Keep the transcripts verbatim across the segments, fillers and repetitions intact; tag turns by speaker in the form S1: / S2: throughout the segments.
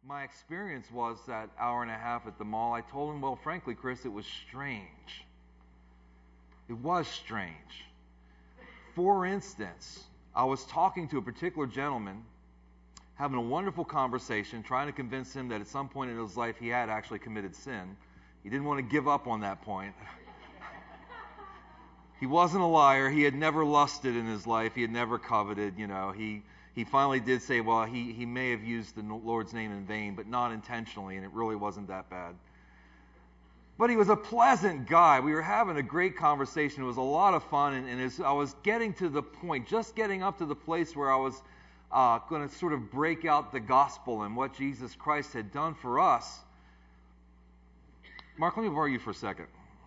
S1: my experience was that hour and a half at the mall, I told him, well, frankly, Chris, it was strange. It was strange. For instance, I was talking to a particular gentleman, having a wonderful conversation, trying to convince him that at some point in his life he had actually committed sin. He didn't want to give up on that point. He wasn't a liar. He had never lusted in his life. He had never coveted, you know. He he finally did say, well, he, he may have used the Lord's name in vain, but not intentionally, and it really wasn't that bad. But he was a pleasant guy. We were having a great conversation. It was a lot of fun, and, and as I was getting to the point, just getting up to the place where I was uh, going to sort of break out the gospel and what Jesus Christ had done for us. Mark, let me borrow you for a second.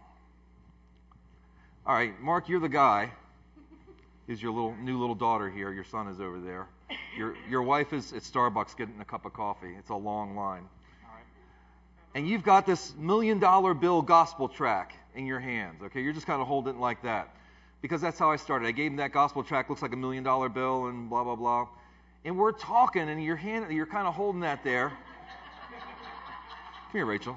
S1: All right, Mark, you're the guy. Here's your little new little daughter here. Your son is over there. Your your wife is at Starbucks getting a cup of coffee. It's a long line. All right. And you've got this million dollar bill gospel tract in your hands. Okay, you're just kind of holding it like that, because that's how I started. I gave him that gospel tract. Looks like a million dollar bill and blah blah blah. And we're talking, and your hand, you're kind of holding that there. Come here, Rachel.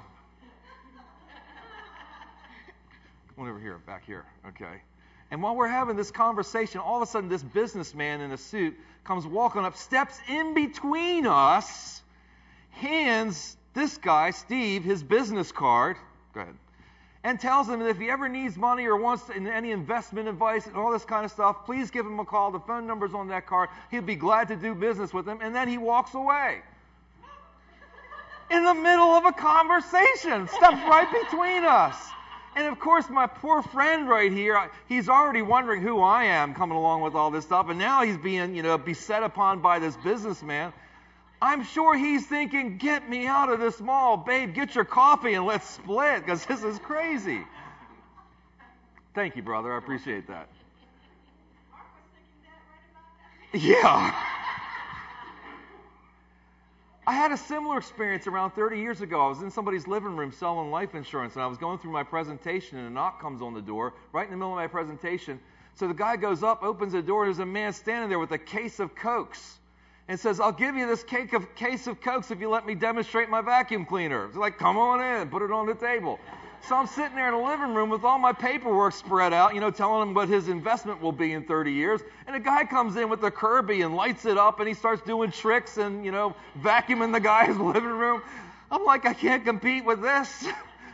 S1: Come on over here, back here. Okay. And while we're having this conversation, all of a sudden this businessman in a suit comes walking up, steps in between us, hands this guy, Steve, his business card, go ahead, and tells him that if he ever needs money or wants any investment advice and all this kind of stuff, please give him a call. The phone number's on that card. He'll be glad to do business with him. And then he walks away. In the middle of a conversation, steps right between us. And of course, my poor friend right here, he's already wondering who I am coming along with all this stuff. And now he's being, you know, beset upon by this businessman. I'm sure he's thinking, get me out of this mall. Babe, get your coffee and let's split, because this is crazy. Thank you, brother. I appreciate that.
S2: Mark was thinking that right about that.
S1: Yeah. I had a similar experience around thirty years ago. I was in somebody's living room selling life insurance, and I was going through my presentation, and a knock comes on the door right in the middle of my presentation. So the guy goes up, opens the door, and there's a man standing there with a case of Cokes and says, I'll give you this cake of, case of Cokes if you let me demonstrate my vacuum cleaner. It's like, come on in, put it on the table. So I'm sitting there in the living room with all my paperwork spread out, you know, telling him what his investment will be in thirty years. And a guy comes in with a Kirby and lights it up, and he starts doing tricks and, you know, vacuuming the guy's living room. I'm like, I can't compete with this.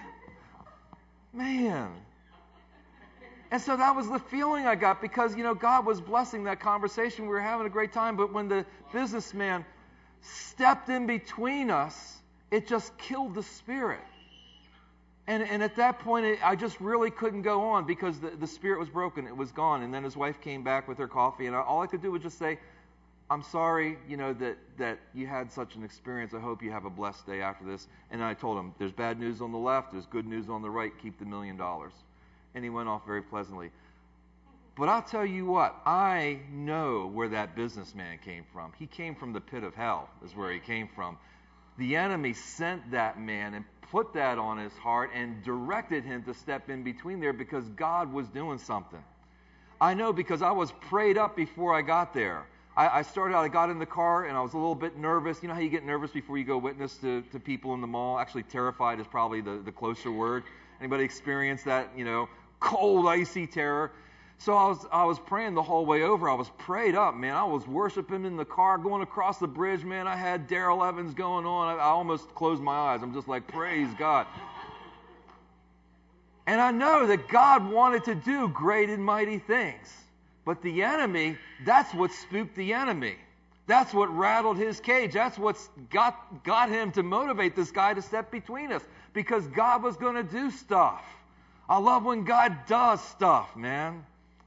S1: Man. And so that was the feeling I got, because, you know, God was blessing that conversation. We were having a great time. But when the businessman stepped in between us, it just killed the spirit. And, and at that point, it, I just really couldn't go on, because the, the spirit was broken. It was gone. And then his wife came back with her coffee, and I, all I could do was just say, I'm sorry, you know, that, that you had such an experience. I hope you have a blessed day after this. And I told him, there's bad news on the left, there's good news on the right. Keep the million dollars. And he went off very pleasantly. But I'll tell you what, I know where that businessman came from. He came from the pit of hell, is where he came from. The enemy sent that man and put that on his heart and directed him to step in between there, because God was doing something. I know, because I was prayed up before I got there. I, I started out, I got in the car, and I was a little bit nervous. You know how you get nervous before you go witness to, to people in the mall? Actually, terrified is probably the, the closer word. Anybody experience that, you know, cold, icy terror? So I was I was praying the whole way over. I was prayed up, man. I was worshiping in the car, going across the bridge, man. I had Daryl Evans going on. I, I almost closed my eyes. I'm just like, praise God. And I know that God wanted to do great and mighty things. But the enemy, that's what spooked the enemy. That's what rattled his cage. That's what's got, got him to motivate this guy to step between us. Because God was going to do stuff. I love when God does stuff, man.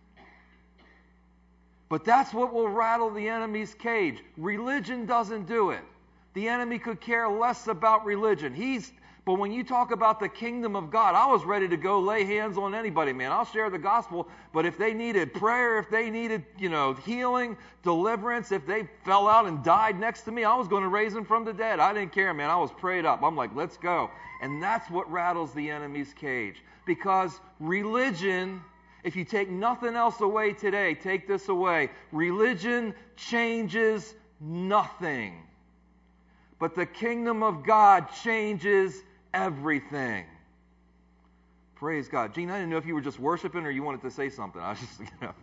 S1: But that's what will rattle the enemy's cage. Religion doesn't do it. The enemy could care less about religion. He's, but when you talk about the kingdom of God, I was ready to go lay hands on anybody, man. I'll share the gospel, but if they needed prayer, if they needed, you know, healing, deliverance, if they fell out and died next to me, I was going to raise them from the dead. I didn't care, man. I was prayed up. I'm like, let's go. And that's what rattles the enemy's cage. Because religion, if you take nothing else away today, take this away. Religion changes nothing. But the kingdom of God changes everything. Praise God. Gene, I didn't know if you were just worshiping or you wanted to say something. I was just, you know.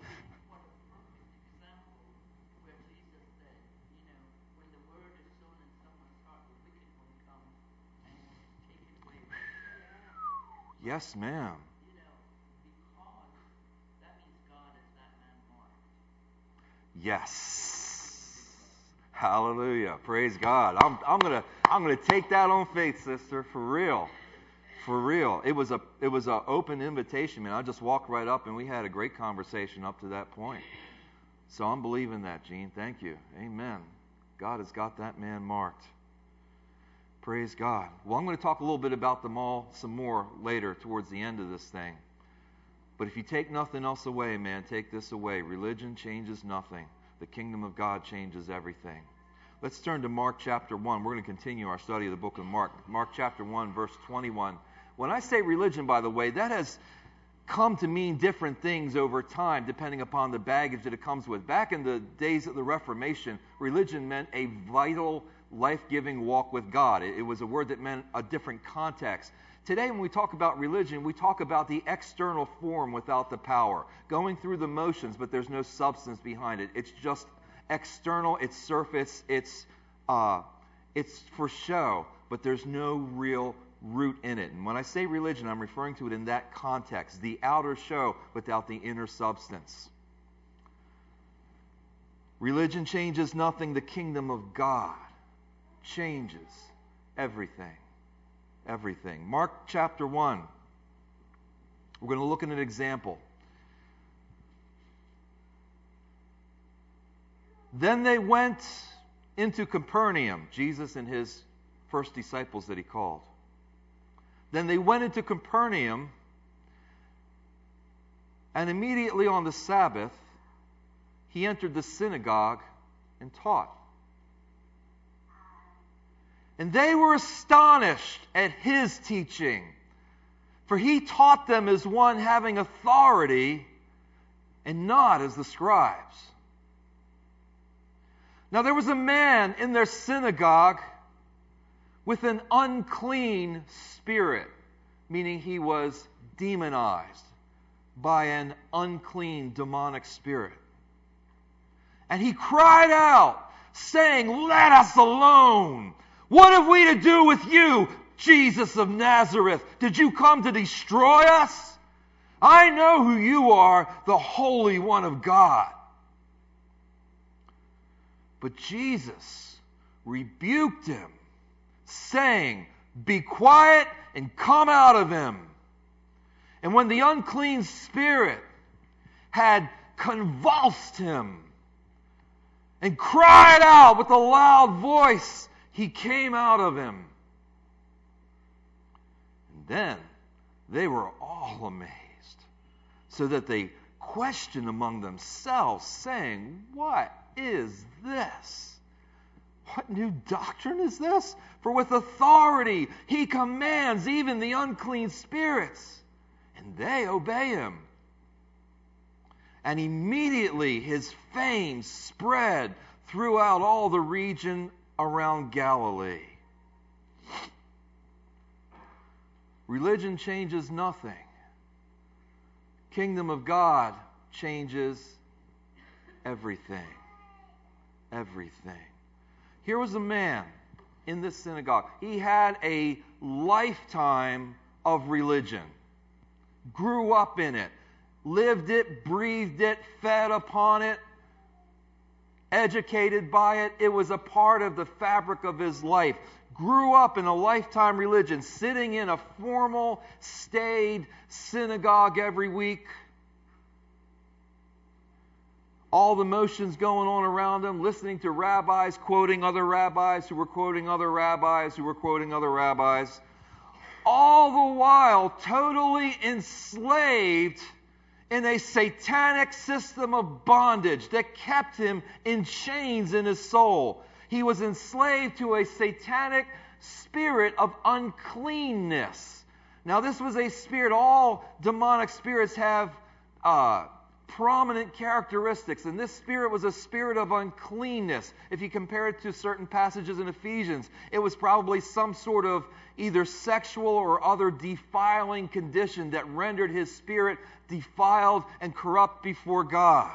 S1: Yes, ma'am.
S2: You know, because that means God is that man marked.
S1: Yes. Hallelujah. Praise God. I'm I'm gonna I'm gonna take that on faith, sister, for real. For real. It was a it was an open invitation, man. I just walked right up and we had a great conversation up to that point. So I'm believing that, Gene. Thank you. Amen. God has got that man marked. Praise God. Well, I'm going to talk a little bit about them all some more later towards the end of this thing. But if you take nothing else away, man, take this away. Religion changes nothing. The kingdom of God changes everything. Let's turn to Mark chapter one. We're going to continue our study of the book of Mark. Mark chapter one, verse twenty-one. When I say religion, by the way, that has come to mean different things over time, depending upon the baggage that it comes with. Back in the days of the Reformation, religion meant a vital, life-giving walk with God. It, it was a word that meant a different context. Today, when we talk about religion, we talk about the external form without the power, going through the motions, but there's no substance behind it. It's just external, it's surface, it's uh, it's for show, but there's no real root in it. And when I say religion, I'm referring to it in that context, the outer show without the inner substance. Religion changes nothing. The kingdom of God changes everything. Everything. Mark chapter one. We're going to look at an example. Then they went into Capernaum, Jesus and his first disciples that he called. Then they went into Capernaum, and immediately on the Sabbath, he entered the synagogue and taught. And they were astonished at his teaching, for he taught them as one having authority and not as the scribes. Now there was a man in their synagogue with an unclean spirit, meaning he was demonized by an unclean demonic spirit. And he cried out, saying, "Let us alone! What have we to do with you, Jesus of Nazareth? Did you come to destroy us? I know who you are, the Holy One of God." But Jesus rebuked him, saying, "Be quiet and come out of him." And when the unclean spirit had convulsed him and cried out with a loud voice, he came out of him. And then they were all amazed, so that they questioned among themselves, saying, "What is this? What new doctrine is this? For with authority he commands even the unclean spirits, and they obey him." And immediately his fame spread throughout all the region around Galilee. Religion changes nothing. Kingdom of God changes everything. Everything. Here was a man in this synagogue. He had a lifetime of religion. Grew up in it. Lived it, breathed it, fed upon it, educated by it. It was a part of the fabric of his life. Grew up in a lifetime religion, sitting in a formal, staid synagogue every week. All the motions going on around him, listening to rabbis quoting other rabbis who were quoting other rabbis who were quoting other rabbis. All the while totally enslaved in a satanic system of bondage that kept him in chains in his soul. He was enslaved to a satanic spirit of uncleanness. Now, this was a spirit, all demonic spirits have uh, prominent characteristics. And this spirit was a spirit of uncleanness. If you compare it to certain passages in Ephesians, it was probably some sort of either sexual or other defiling condition that rendered his spirit defiled and corrupt before God.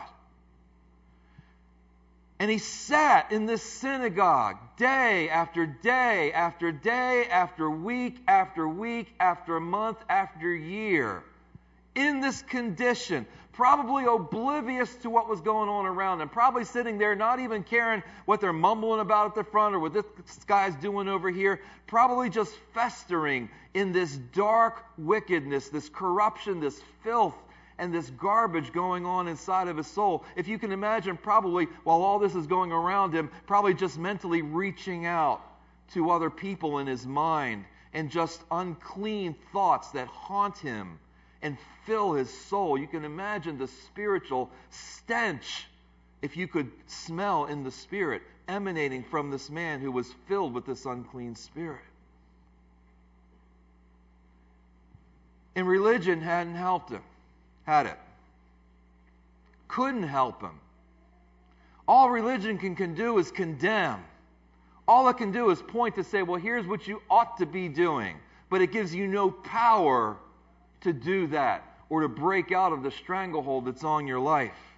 S1: And he sat in this synagogue day after day after day after week after week after month after year in this condition, probably oblivious to what was going on around him, probably sitting there not even caring what they're mumbling about at the front or what this guy's doing over here, probably just festering in this dark wickedness, this corruption, this filth, and this garbage going on inside of his soul. If you can imagine, probably while all this is going around him, probably just mentally reaching out to other people in his mind and just unclean thoughts that haunt him and fill his soul. You can imagine the spiritual stench, if you could smell in the spirit, emanating from this man who was filled with this unclean spirit. And religion hadn't helped him. Had it. Couldn't help him. All religion can, can do is condemn. All it can do is point to say, well, here's what you ought to be doing. But it gives you no power to do that or to break out of the stranglehold that's on your life.